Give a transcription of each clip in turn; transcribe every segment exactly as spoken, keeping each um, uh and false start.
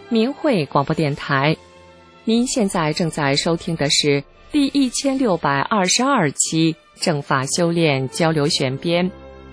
明慧广播电台。您现在正在收听的是第一千六百二十二期正法修炼交流选编。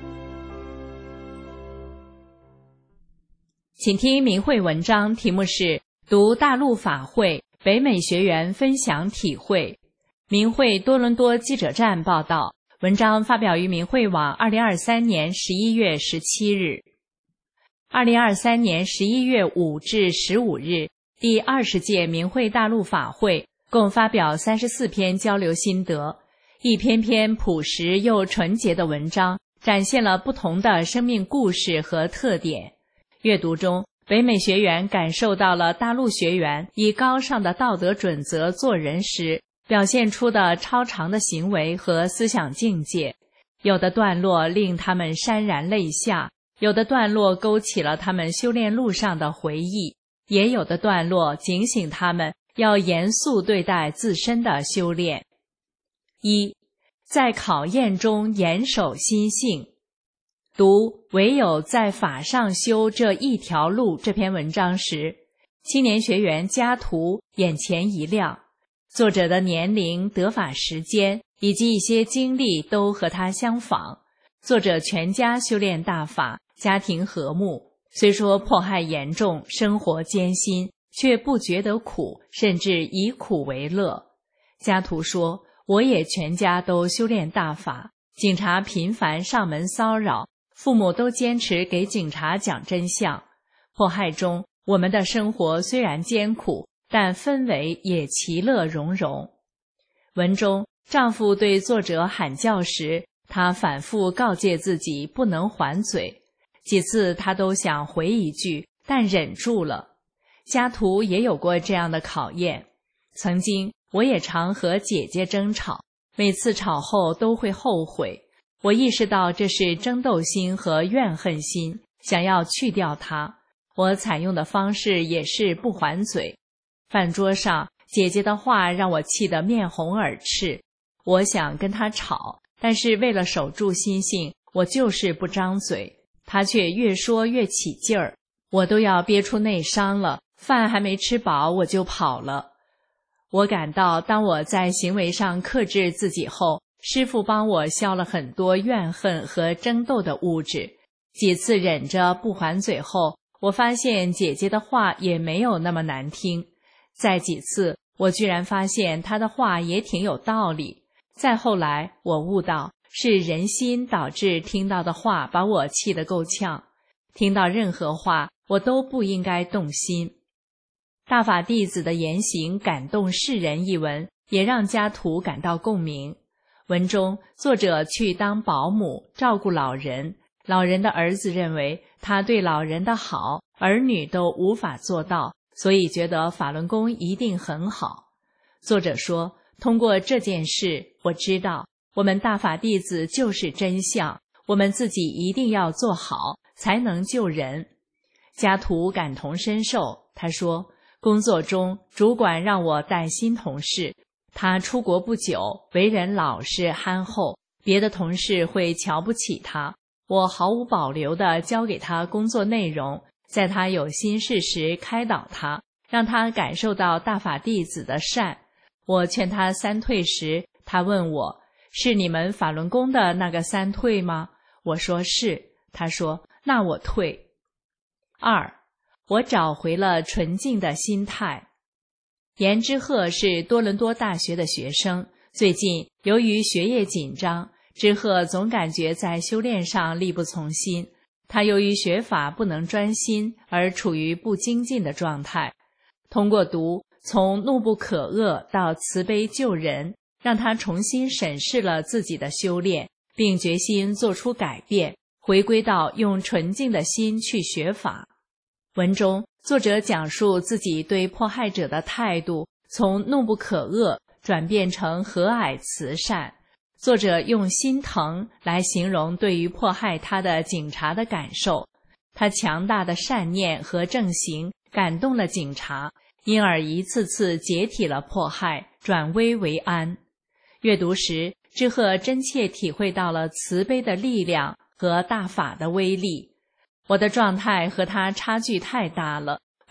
请听明慧文章，题目是读大陆法会，北美学员分享体会。明慧多伦多记者站报道，文章发表于明慧网二零二三年十一月十七日。二零二三年十一月五至十五日，第二十届明慧大陆法会共发表三十四篇交流心得，一篇篇朴实又纯洁的文章，展现了不同的生命故事和特点。阅读中，北美学员感受到了大陆学员以高尚的道德准则做人时表现出的超常的行为和思想境界。有的段落令他们潸然泪下，有的段落勾起了他们修炼路上的回忆，也有的段落警醒他们要严肃对待自身的修炼。一，在考验中严守心性。读唯有在法上修这一条路这篇文章时，青年学员家图眼前一亮，作者的年龄、得法时间以及一些经历都和他相仿。作者全家修炼大法，家庭和睦，虽说迫害严重，生活艰辛，却不觉得苦，甚至以苦为乐。家图说，我也全家都修炼大法，警察频繁上门骚扰，父母都坚持给警察讲真相。迫害中，我们的生活虽然艰苦，但氛围也其乐融融。文中，丈夫对作者喊叫时，他反复告诫自己不能还嘴，几次他都想回一句，但忍住了。家图也有过这样的考验。曾经，我也常和姐姐争吵，每次吵后都会后悔。我意识到这是争斗心和怨恨心，想要去掉它。我采用的方式也是不还嘴。饭桌上，姐姐的话让我气得面红耳赤。我想跟她吵，但是为了守住心性，我就是不张嘴。她却越说越起劲儿，我都要憋出内伤了，饭还没吃饱我就跑了。我感到当我在行为上克制自己后，师父帮我消了很多怨恨和争斗的物质。几次忍着不还嘴后，我发现姐姐的话也没有那么难听。再几次，我居然发现她的话也挺有道理。再后来，我悟到是人心导致听到的话把我气得够呛。听到任何话，我都不应该动心。大法弟子的言行感动世人一文，也让家图感到共鸣。文中，作者去当保姆，照顾老人。老人的儿子认为他对老人的好，儿女都无法做到，所以觉得法轮功一定很好。作者说，通过这件事，我知道我们大法弟子就是真相，我们自己一定要做好，才能救人。家图感同身受，他说，工作中主管让我带新同事，他出国不久，为人老实憨厚，别的同事会瞧不起他。我毫无保留地交给他工作内容，在他有心事时开导他，让他感受到大法弟子的善。我劝他三退时，他问我，是你们法轮功的那个三退吗？我说是。他说，那我退。二，我找回了纯净的心态。严之鹤是多伦多大学的学生，最近由于学业紧张，之鹤总感觉在修炼上力不从心。他由于学法不能专心，而处于不精进的状态。通过读从怒不可遏到慈悲救人，让他重新审视了自己的修炼，并决心做出改变，回归到用纯净的心去学法。文中，作者讲述自己对迫害者的态度从怒不可遏转变成和蔼慈善。作者用心疼来形容对于迫害他的警察的感受。他强大的善念和正行感动了警察，因而一次次解体了迫害，转危为安。阅读时，之鹤真切体会到了慈悲的力量和大法的威力。我的状态和他差距太大了，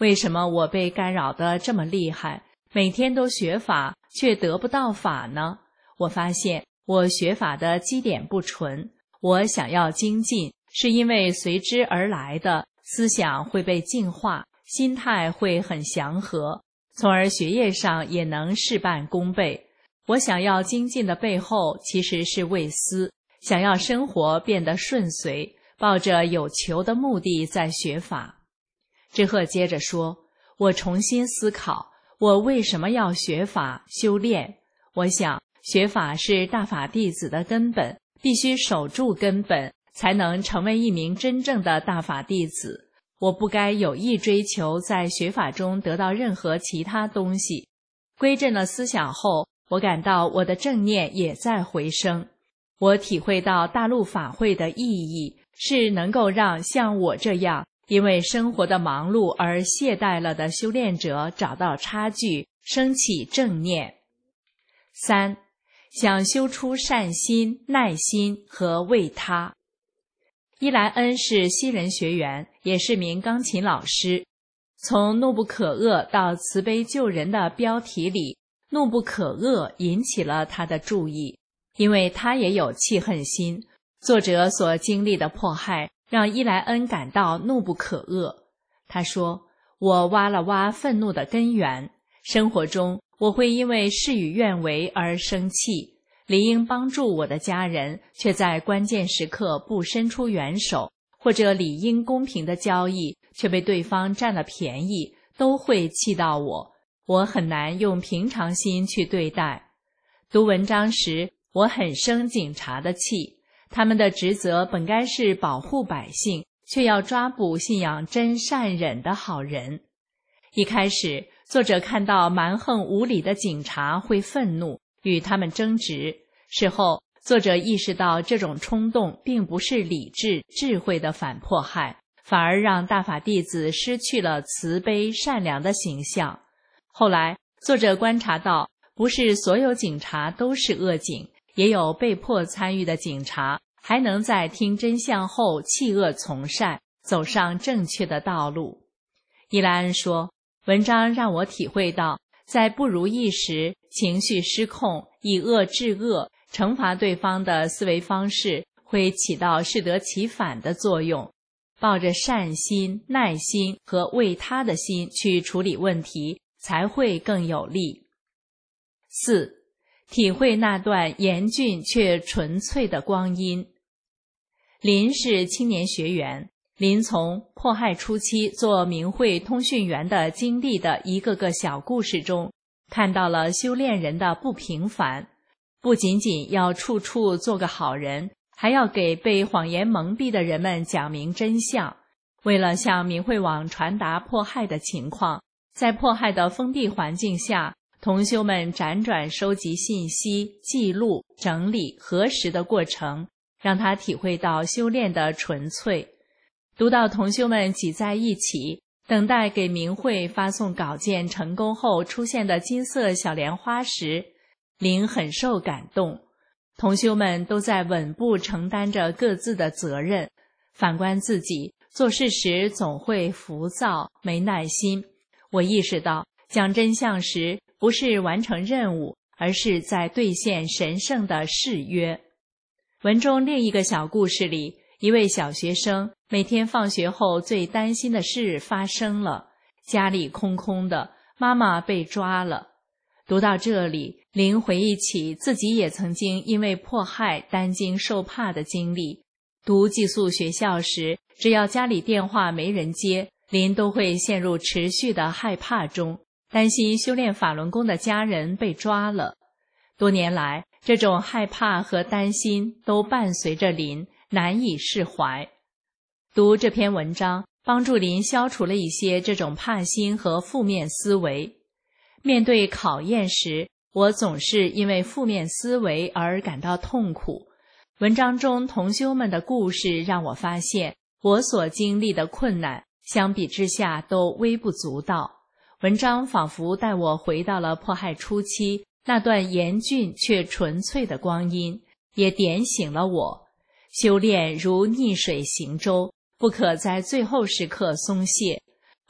为什么我被干扰得这么厉害，每天都学法，却得不到法呢？我发现我学法的基点不纯，我想要精进，是因为随之而来的思想会被净化，心态会很祥和，从而学业上也能事半功倍。我想要精进的背后其实是为私，想要生活变得顺遂，抱着有求的目的在学法。智鹤接着说，我重新思考，我为什么要学法修炼？我想学法是大法弟子的根本，必须守住根本，才能成为一名真正的大法弟子。我不该有意追求在学法中得到任何其他东西。归正了思想后，我感到我的正念也在回升。我体会到大陆法会的意义，是能够让像我这样因为生活的忙碌而懈怠了的修炼者找到差距，升起正念。三，想修出善心、耐心和为他。伊莱恩是西人学员，也是名钢琴老师。从怒不可遏到慈悲救人的标题里，怒不可遏引起了他的注意，因为他也有气恨心。作者所经历的迫害让伊莱恩感到怒不可遏。他说，我挖了挖愤怒的根源，生活中我会因为事与愿违而生气，理应帮助我的家人，却在关键时刻不伸出援手，或者理应公平的交易，却被对方占了便宜，都会气到我。我很难用平常心去对待。读文章时，我很生警察的气，他们的职责本该是保护百姓，却要抓捕信仰真善忍的好人。一开始，作者看到蛮横无理的警察会愤怒，与他们争执。事后，作者意识到这种冲动并不是理智、智慧的反迫害，反而让大法弟子失去了慈悲、善良的形象。后来，作者观察到，不是所有警察都是恶警，也有被迫参与的警察，还能在听真相后弃恶从善，走上正确的道路。伊莱恩说，文章让我体会到，在不如意时，情绪失控，以恶制恶，惩罚对方的思维方式会起到适得其反的作用。抱着善心、耐心和为他的心去处理问题，才会更有力。四，体会那段严峻却纯粹的光阴。林是青年学员，林从迫害初期做明慧通讯员的经历的一个个小故事中，看到了修炼人的不平凡，不仅仅要处处做个好人，还要给被谎言蒙蔽的人们讲明真相。为了向明慧网传达迫害的情况，在迫害的封闭环境下，同修们辗转收集信息、记录、整理、核实的过程，让他体会到修炼的纯粹。读到同修们挤在一起，等待给明慧发送稿件成功后出现的金色小莲花时，林很受感动。同修们都在稳步承担着各自的责任，反观自己，做事时总会浮躁、没耐心。我意识到，讲真相时不是完成任务，而是在兑现神圣的誓约。文中另一个小故事里，一位小学生每天放学后最担心的事发生了，家里空空的，妈妈被抓了。读到这里，林回忆起自己也曾经因为迫害担惊受怕的经历。读寄宿学校时，只要家里电话没人接，林都会陷入持续的害怕中，担心修炼法轮功的家人被抓了。多年来，这种害怕和担心都伴随着林，难以释怀。读这篇文章，帮助林消除了一些这种怕心和负面思维。面对考验时，我总是因为负面思维而感到痛苦。文章中同修们的故事让我发现，我所经历的困难相比之下都微不足道。文章仿佛带我回到了迫害初期那段严峻却纯粹的光阴，也点醒了我。修炼如逆水行舟，不可在最后时刻松懈。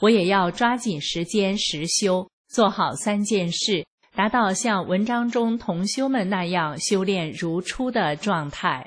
我也要抓紧时间实修，做好三件事，达到像文章中同修们那样修炼如初的状态。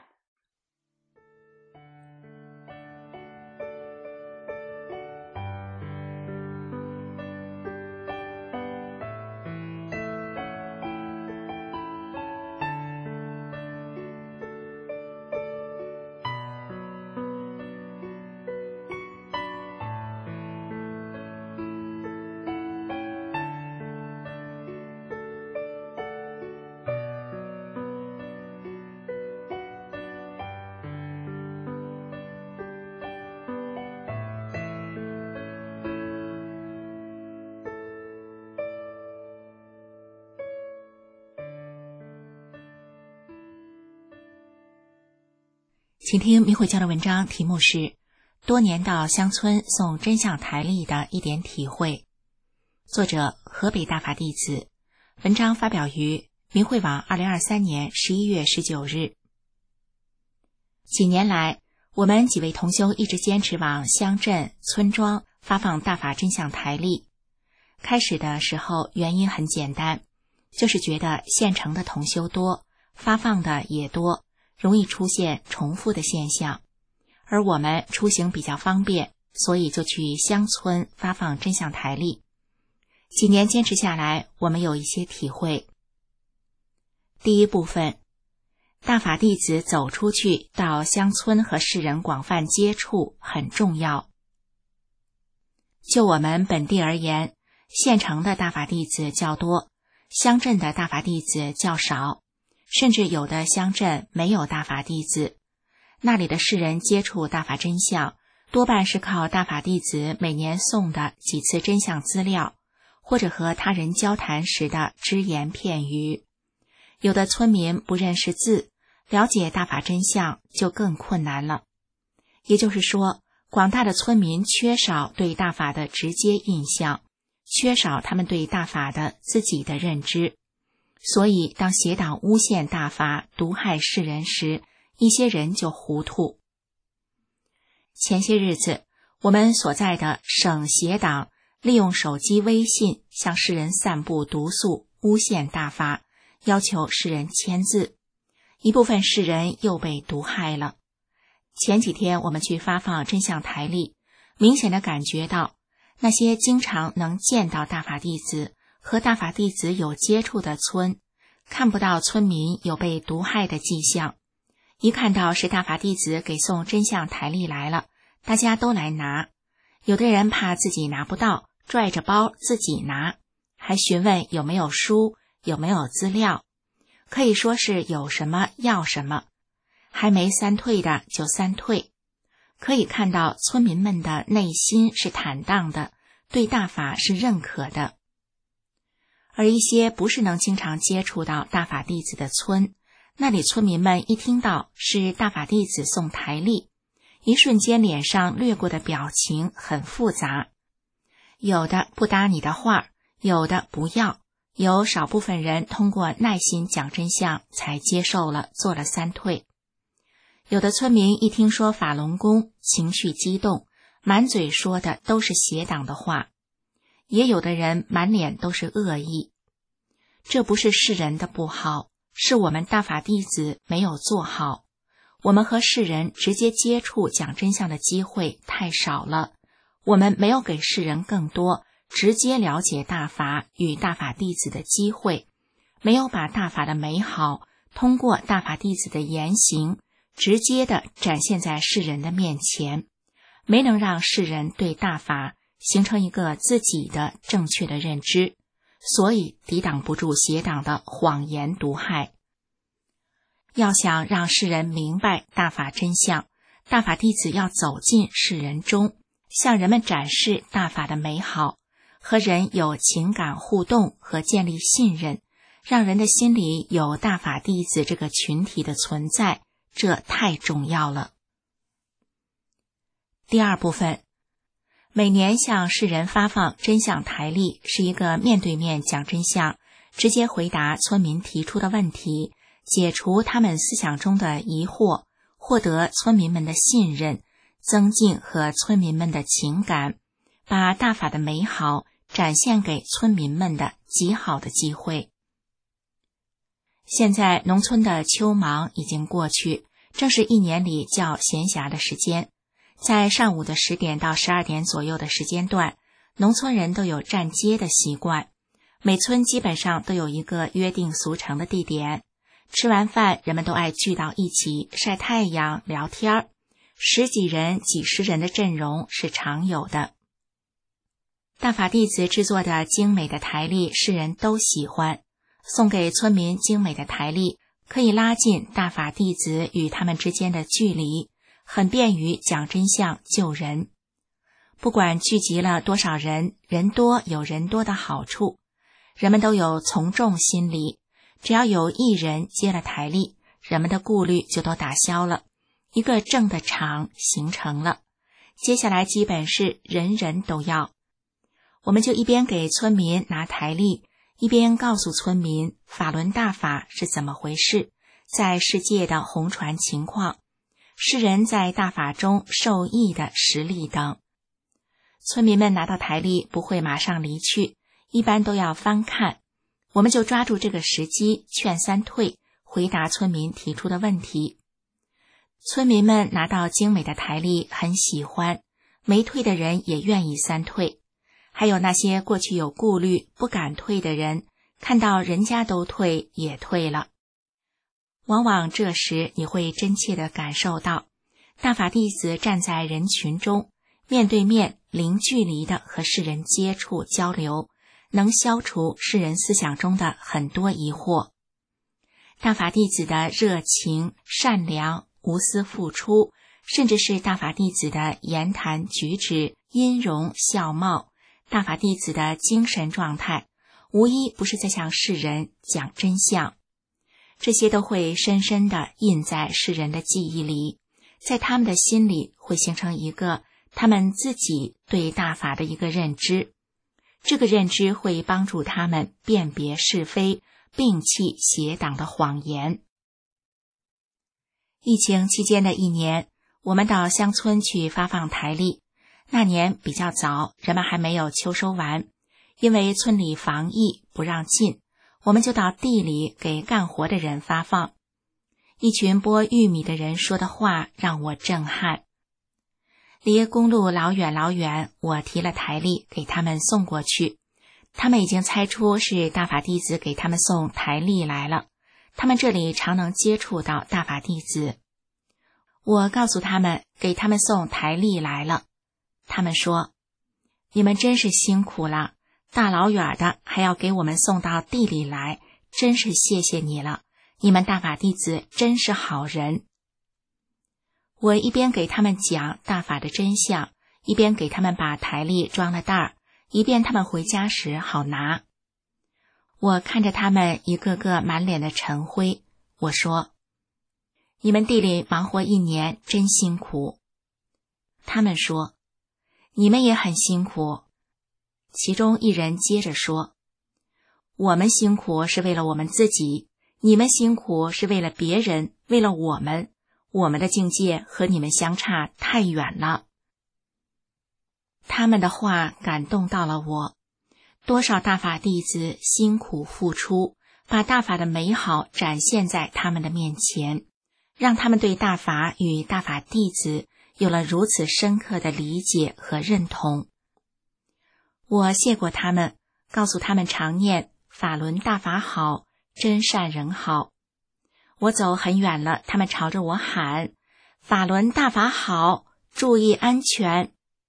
请听明慧教的文章，题目是多年到乡村诵真相台历的一点体会，作者河北大法弟子，文章发表于明慧网二零二三年十一月十九日。几年来，我们几位同修一直坚持往乡镇村庄发放大法真相台历。开始的时候原因很简单，就是觉得县城的同修多，发放的也多，容易出现重复的现象，而我们出行比较方便，所以就去乡村发放真相台历。几年坚持下来，我们有一些体会。第一部分，大法弟子走出去到乡村和世人广泛接触很重要。就我们本地而言，县城的大法弟子较多，乡镇的大法弟子较少，甚至有的乡镇没有大法弟子，那里的世人接触大法真相，多半是靠大法弟子每年送的几次真相资料，或者和他人交谈时的只言片语。有的村民不认识字，了解大法真相就更困难了。也就是说，广大的村民缺少对大法的直接印象，缺少他们对大法的自己的认知。所以当邪党诬陷大法毒害世人时，一些人就糊涂。前些日子，我们所在的省邪党利用手机微信向世人散布毒素，诬陷大法，要求世人签字，一部分世人又被毒害了。前几天我们去发放真相台历，明显地感觉到那些经常能见到大法弟子和大法弟子有接触的村，看不到村民有被毒害的迹象。一看到是大法弟子给送真相台历来了，大家都来拿。有的人怕自己拿不到，拽着包自己拿，还询问有没有书，有没有资料，可以说是有什么要什么，还没三退的就三退。可以看到村民们的内心是坦荡的，对大法是认可的。而一些不是能经常接触到大法弟子的村，那里村民们一听到是大法弟子送台历，一瞬间脸上掠过的表情很复杂，有的不搭你的话，有的不要，有少部分人通过耐心讲真相才接受了，做了三退。有的村民一听说法轮功，情绪激动，满嘴说的都是邪党的话，也有的人满脸都是恶意。这不是世人的不好，是我们大法弟子没有做好。我们和世人直接接触讲真相的机会太少了，我们没有给世人更多直接了解大法与大法弟子的机会，没有把大法的美好通过大法弟子的言行直接地展现在世人的面前，没能让世人对大法形成一个自己的正确的认知，所以抵挡不住邪党的谎言毒害。要想让世人明白大法真相，大法弟子要走进世人中，向人们展示大法的美好，和人有情感互动和建立信任，让人的心里有大法弟子这个群体的存在，这太重要了。第二部分，每年向世人发放真相台历是一个面对面讲真相，直接回答村民提出的问题，解除他们思想中的疑惑，获得村民们的信任，增进和村民们的情感， 把大法的美好展现给村民们的极好的机会。现在农村的秋忙已经过去，正是一年里较闲暇的时间。在上午的十点到十二点左右的时间段，农村人都有站街的习惯，每村基本上都有一个约定俗成的地点。吃完饭，人们都爱聚到一起晒太阳聊天，十几人几十人的阵容是常有的。大法弟子制作的精美的台历世人都喜欢，送给村民精美的台历可以拉近大法弟子与他们之间的距离，很便于讲真相救人。不管聚集了多少人，人多有人多的好处，人们都有从众心理，只要有一人接了台历，人们的顾虑就都打消了，一个正的场形成了。接下来基本是人人都要。我们就一边给村民拿台历，一边告诉村民法轮大法是怎么回事，在世界的红传情况，世人在大法中受益的实例等。村民们拿到台历不会马上离去，一般都要翻看，我们就抓住这个时机劝三退，回答村民提出的问题。村民们拿到精美的台历很喜欢，没退的人也愿意三退。还有那些过去有顾虑不敢退的人，看到人家都退也退了。往往这时你会真切地感受到，大法弟子站在人群中，面对面零距离地和世人接触交流，能消除世人思想中的很多疑惑。大法弟子的热情、善良、无私付出，甚至是大法弟子的言谈举止、音容笑貌，大法弟子的精神状态，无一不是在向世人讲真相。这些都会深深地印在世人的记忆里，在他们的心里会形成一个他们自己对大法的一个认知。这个认知会帮助他们辨别是非，摒弃邪党的谎言。疫情期间的一年，我们到乡村去发放台历。那年比较早，人们还没有秋收完，因为村里防疫不让进，我们就到地里给干活的人发放。一群播玉米的人说的话让我震撼。离公路老远老远，我提了台历给他们送过去，他们已经猜出是大法弟子给他们送台历来了，他们这里常能接触到大法弟子。我告诉他们给他们送台历来了，他们说，你们真是辛苦了，大老远的还要给我们送到地里来，真是谢谢你了，你们大法弟子真是好人。我一边给他们讲大法的真相，一边给他们把台历装了袋儿，以便他们回家时好拿。我看着他们一个个满脸的尘灰，我说，你们地里忙活一年真辛苦。他们说，你们也很辛苦。其中一人接着说，我们辛苦是为了我们自己，你们辛苦是为了别人，为了我们，我们的境界和你们相差太远了。他们的话感动到了我，多少大法弟子辛苦付出，把大法的美好展现在他们的面前，让他们对大法与大法弟子有了如此深刻的理解和认同。我谢过他们，告诉他们常念法轮大法好，真善人好。我走很远了，他们朝着我喊，法轮大法好，注意安全。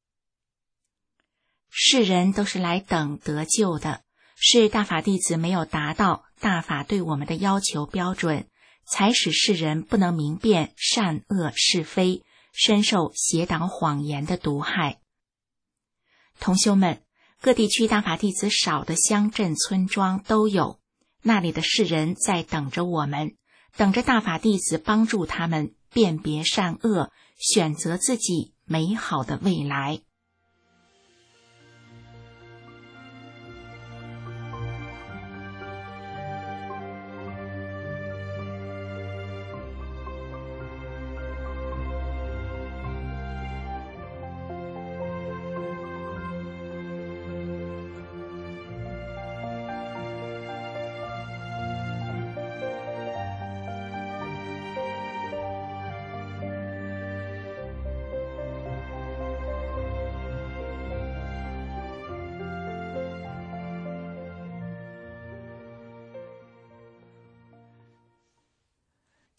世人都是来等得救的，是大法弟子没有达到大法对我们的要求标准，才使世人不能明辨善恶是非，深受邪党谎言的毒害。同修们，各地区大法弟子少的乡镇村庄都有，那里的世人在等着我们，等着大法弟子帮助他们辨别善恶，选择自己美好的未来。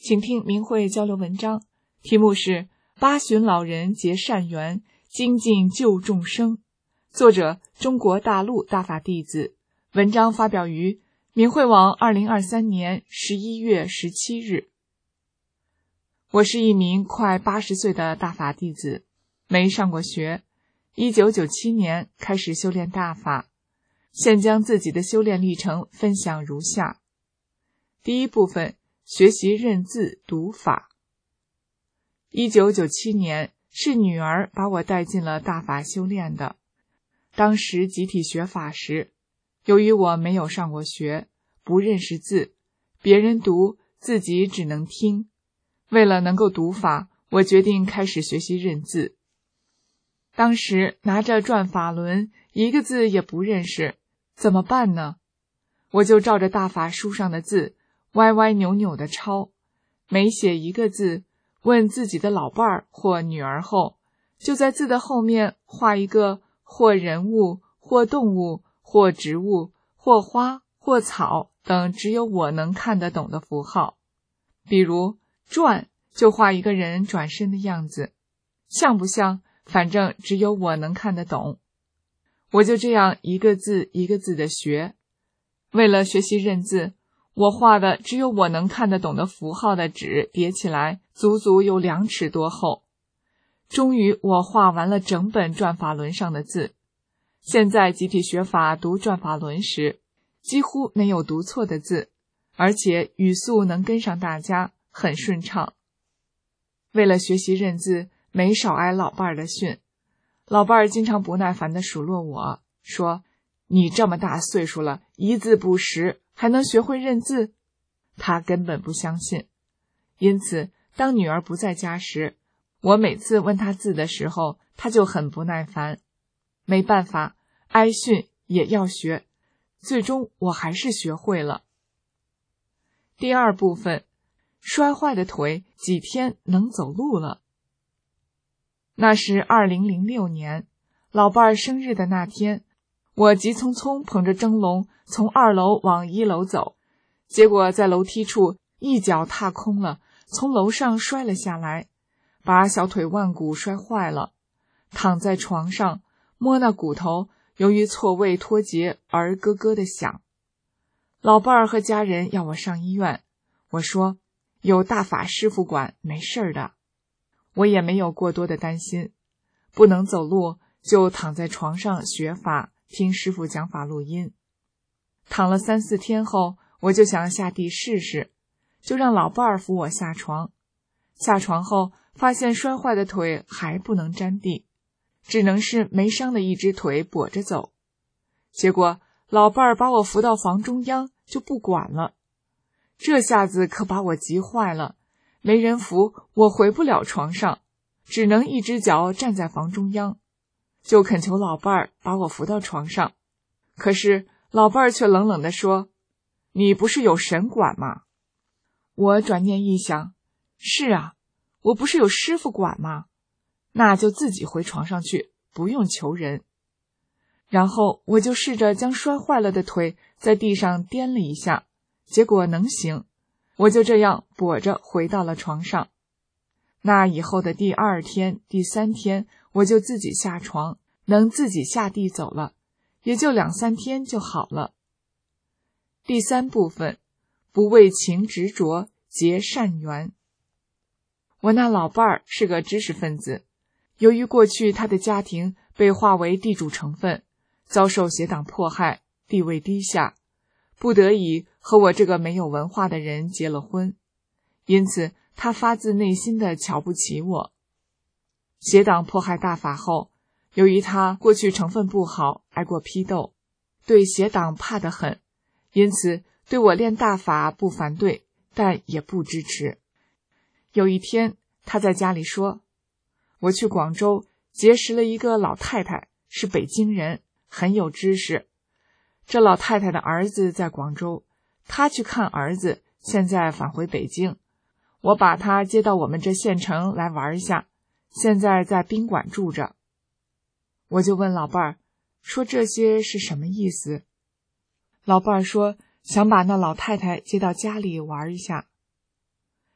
请听明慧交流文章，题目是八旬老人结善缘，精进救众生，作者中国大陆大法弟子，文章发表于明慧网二零二三年十一月十七日。我是一名快八十岁的大法弟子，没上过学，一九九七年开始修炼大法，现将自己的修炼历程分享如下。第一部分，学习认字读法。一九九七年是女儿把我带进了大法修炼的。当时集体学法时，由于我没有上过学，不认识字，别人读自己只能听。为了能够读法，我决定开始学习认字。当时拿着转法轮，一个字也不认识，怎么办呢？我就照着大法书上的字歪歪扭扭地抄，每写一个字，问自己的老伴儿或女儿后，就在字的后面画一个或人物、或动物、或植物、或花、或草等只有我能看得懂的符号。比如转就画一个人转身的样子，像不像？反正只有我能看得懂。我就这样一个字一个字的学。为了学习认字，我画的只有我能看得懂的符号的纸叠起来足足有两尺多厚。终于我画完了整本转法轮上的字。现在集体学法读转法轮时，几乎没有读错的字，而且语速能跟上大家，很顺畅。为了学习认字，没少挨老伴儿的训。老伴儿经常不耐烦地数落我，说：“你这么大岁数了，一字不识，还能学会认字？”他根本不相信。因此，当女儿不在家时，我每次问他字的时候，他就很不耐烦。没办法，挨训也要学，最终我还是学会了。第二部分，摔坏的腿几天能走路了。那是二零零六年，老伴儿生日的那天，我急匆匆捧着蒸笼从二楼往一楼走，结果在楼梯处一脚踏空了，从楼上摔了下来，把小腿腕骨摔坏了。躺在床上摸那骨头，由于错位脱节而咯咯的响。老伴儿和家人要我上医院，我说有大法师傅管，没事儿的。我也没有过多的担心，不能走路就躺在床上学法，听师傅讲法录音。躺了三四天后，我就想下地试试，就让老伴儿扶我下床。下床后发现摔坏的腿还不能沾地，只能是没伤的一只腿跛着走。结果老伴儿把我扶到房中央就不管了，这下子可把我急坏了。没人扶，我回不了床上，只能一只脚站在房中央，就恳求老伴儿把我扶到床上。可是老伴儿却冷冷地说：“你不是有神管吗？”我转念一想，是啊，我不是有师傅管吗？那就自己回床上去，不用求人。然后我就试着将摔坏了的腿在地上颠了一下，结果能行。我就这样跛着回到了床上。那以后的第二天、第三天，我就自己下床，能自己下地走了，也就两三天就好了。第三部分，不为情执着，结善缘。我那老伴儿是个知识分子，由于过去他的家庭被划为地主成分，遭受邪党迫害，地位低下，不得已和我这个没有文化的人结了婚，因此他发自内心的瞧不起我。邪党迫害大法后，由于他过去成分不好，挨过批斗，对邪党怕得很，因此对我练大法不反对，但也不支持。有一天他在家里说，我去广州结识了一个老太太，是北京人，很有知识。这老太太的儿子在广州，她去看儿子，现在返回北京。我把她接到我们这县城来玩一下，现在在宾馆住着。我就问老伴儿，说这些是什么意思？老伴儿说，想把那老太太接到家里玩一下。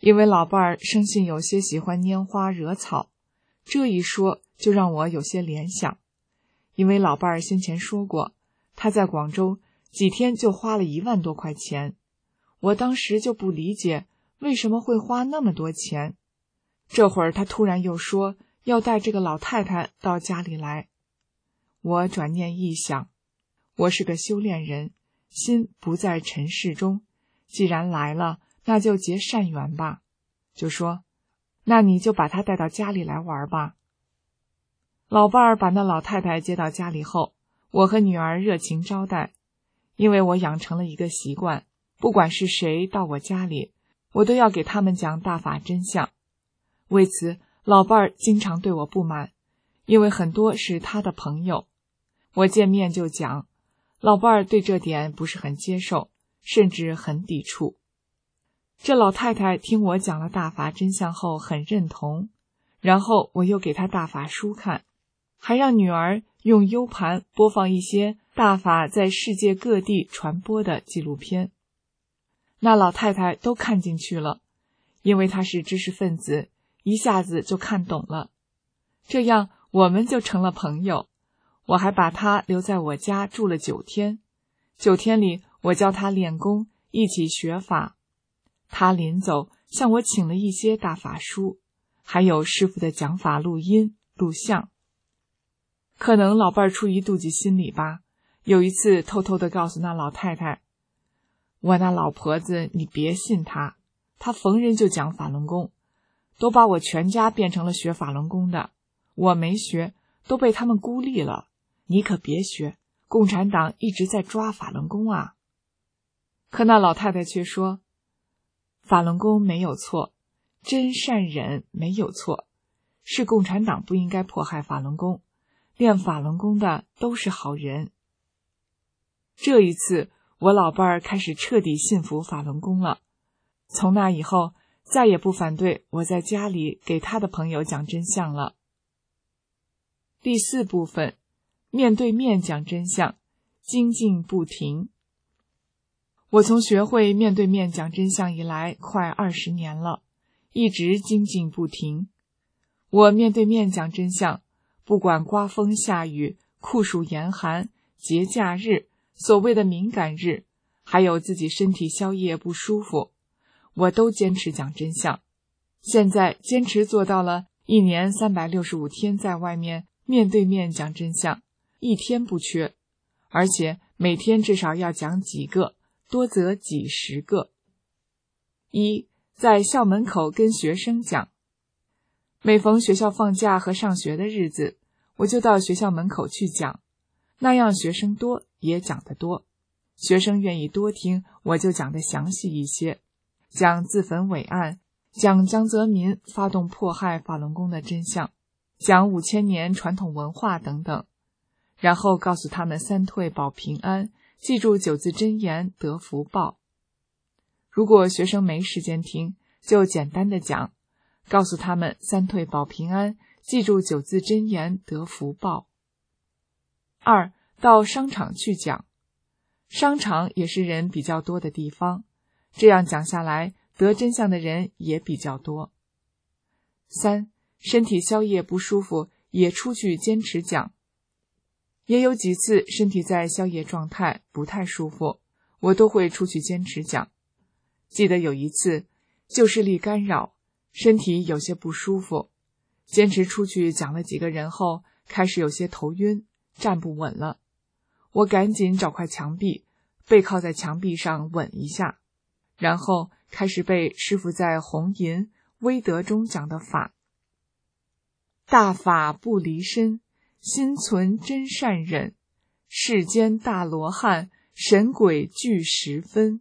因为老伴儿生性有些喜欢拈花惹草，这一说就让我有些联想。因为老伴儿先前说过，他在广州几天就花了一万多块钱，我当时就不理解为什么会花那么多钱。这会儿他突然又说要带这个老太太到家里来，我转念一想，我是个修炼人，心不在尘世中，既然来了，那就结善缘吧，就说那你就把她带到家里来玩吧。老伴儿把那老太太接到家里后，我和女儿热情招待，因为我养成了一个习惯，不管是谁到我家里，我都要给他们讲大法真相。为此，老伴儿经常对我不满，因为很多是他的朋友。我见面就讲，老伴儿对这点不是很接受，甚至很抵触。这老太太听我讲了大法真相后很认同，然后我又给她大法书看，还让女儿用 U 盘播放一些大法在世界各地传播的纪录片。那老太太都看进去了，因为她是知识分子，一下子就看懂了。这样我们就成了朋友，我还把她留在我家住了九天。九天里我教她练功，一起学法。她临走向我请了一些大法书，还有师父的讲法录音录像。可能老伴儿出于妒忌心理吧，有一次偷偷地告诉那老太太，我那老婆子你别信她，她逢人就讲法轮功，都把我全家变成了学法轮功的，我没学，都被他们孤立了，你可别学，共产党一直在抓法轮功啊。可那老太太却说，法轮功没有错，真善忍没有错，是共产党不应该迫害法轮功，练法轮功的都是好人。这一次我老伴儿开始彻底信服法轮功了，从那以后再也不反对我在家里给他的朋友讲真相了。第四部分，面对面讲真相，精进不停。我从学会面对面讲真相以来快二十年了，一直精进不停。我面对面讲真相，不管刮风下雨、酷暑严寒、节假日、所谓的敏感日，还有自己身体宵夜不舒服，我都坚持讲真相。现在坚持做到了一年三百六十五天在外面面对面讲真相，一天不缺，而且每天至少要讲几个，多则几十个。一，在校门口跟学生讲。每逢学校放假和上学的日子，我就到学校门口去讲，那样学生多也讲得多，学生愿意多听，我就讲得详细一些，讲自焚伟案，讲江泽民发动迫害法轮功的真相，讲五千年传统文化等等，然后告诉他们三退保平安，记住九字真言得福报。如果学生没时间听，就简单的讲，告诉他们三退保平安，记住九字真言得福报。二，到商场去讲。商场也是人比较多的地方，这样讲下来，得真相的人也比较多。三，身体宵夜不舒服，也出去坚持讲。也有几次身体在宵夜状态不太舒服，我都会出去坚持讲。记得有一次旧视力干扰，身体有些不舒服，坚持出去讲了几个人后，开始有些头晕，站不稳了。我赶紧找块墙壁，背靠在墙壁上稳一下，然后开始背师父在红银威德中讲的法。大法不离身，心存真善忍，世间大罗汉，神鬼俱十分。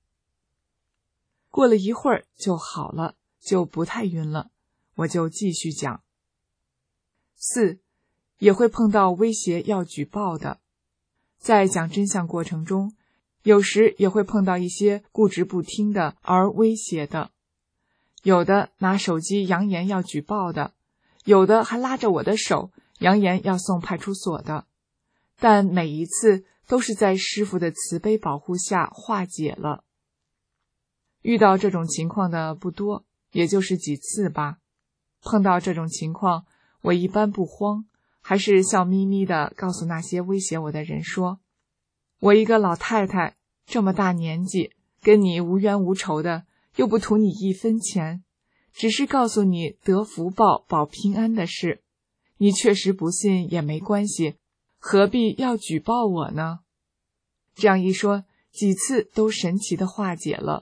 过了一会儿就好了，就不太晕了，我就继续讲。四，也会碰到威胁要举报的。在讲真相过程中，有时也会碰到一些固执不听的而威胁的，有的拿手机扬言要举报的，有的还拉着我的手扬言要送派出所的，但每一次都是在师父的慈悲保护下化解了。遇到这种情况的不多， 也就是几次吧。碰到这种情况，我一般不慌，还是笑眯眯地告诉那些威胁我的人说，我一个老太太，这么大年纪，跟你无冤无仇的，又不图你一分钱，只是告诉你得福报保平安的事，你确实不信也没关系，何必要举报我呢？这样一说，几次都神奇地化解了。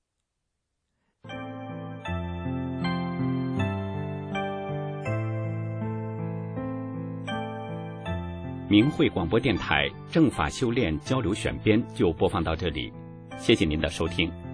明慧广播电台正法修炼交流选编就播放到这里，谢谢您的收听。